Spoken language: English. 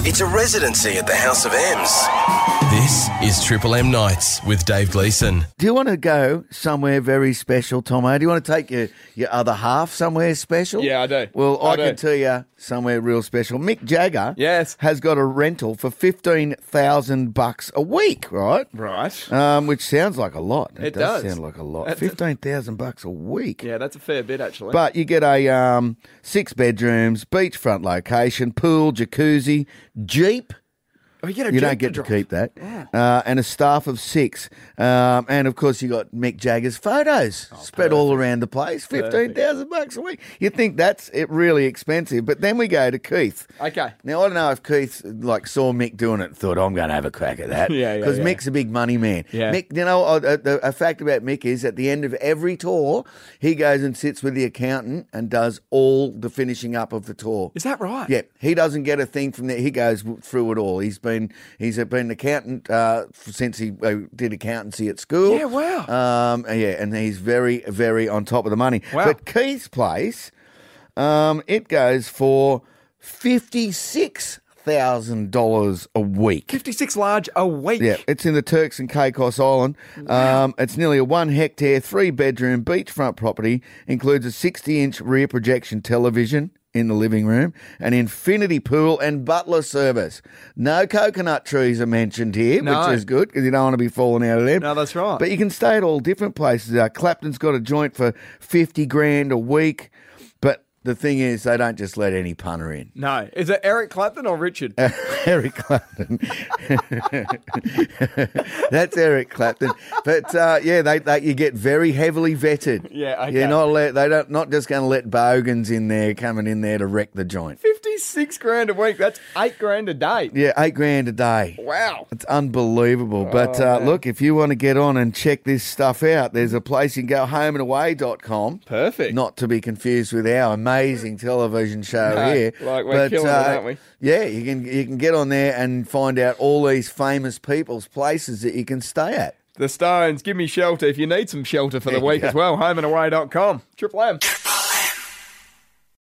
It's a residency at the House of M's. This is Triple M Nights with Dave Gleeson. Do you want to go somewhere very special, Tomo? Do you want to take your other half somewhere special? Yeah, I do. Well, I can tell you somewhere real special. Mick Jagger has got a rental for $15,000 a week, right? Right. Which sounds like a lot. It does sound like a lot. $15,000 a week. Yeah, that's a fair bit, actually. But you get a 6 bedrooms, beachfront location, pool, jacuzzi, Jeep. Oh, you don't get to keep that. Yeah. And a staff of 6. And, of course, you got Mick Jagger's photos spread all around the place. $15,000 a week. You'd think that's really expensive. But then we go to Keith. Okay. Now, I don't know if Keith saw Mick doing it and thought, I'm going to have a crack at that. Because Mick's a big money man. Yeah. Mick, a fact about Mick is at the end of every tour, he goes and sits with the accountant and does all the finishing up of the tour. Is that right? Yeah. He doesn't get a thing from there. He goes through it all. He's been an accountant since he did accountancy at school. Yeah, wow. And he's very, very on top of the money. Wow. But Keith's place, it goes for $56,000 a week. 56 large a week. Yeah, it's in the Turks and Caicos Island. Wow. It's nearly a 1 hectare, 3-bedroom beachfront property. Includes a 60-inch rear projection television in the living room, an infinity pool and butler service. No coconut trees are mentioned here, which is good because you don't want to be falling out of them. No, that's right. But you can stay at all different places. Clapton's got a joint for $50,000 a week. But the thing is, they don't just let any punter in. No. Is it Eric Clapton or Richard? Eric Clapton. That's Eric Clapton. But they you get very heavily vetted. Yeah, okay. They're not just going to let bogans in there coming in there to wreck the joint. $56,000 a week. That's $8,000 a day. Yeah, $8,000 a day. Wow. It's unbelievable. But look, if you want to get on and check this stuff out, there's a place you can go, homeandaway.com. Perfect. Not to be confused with our amazing television show here. Like we're killing it, aren't we? Yeah, you can get on there and find out all these famous people's places that you can stay at. The Stones, give me shelter if you need some shelter for the week as well. Homeandaway.com. Triple M.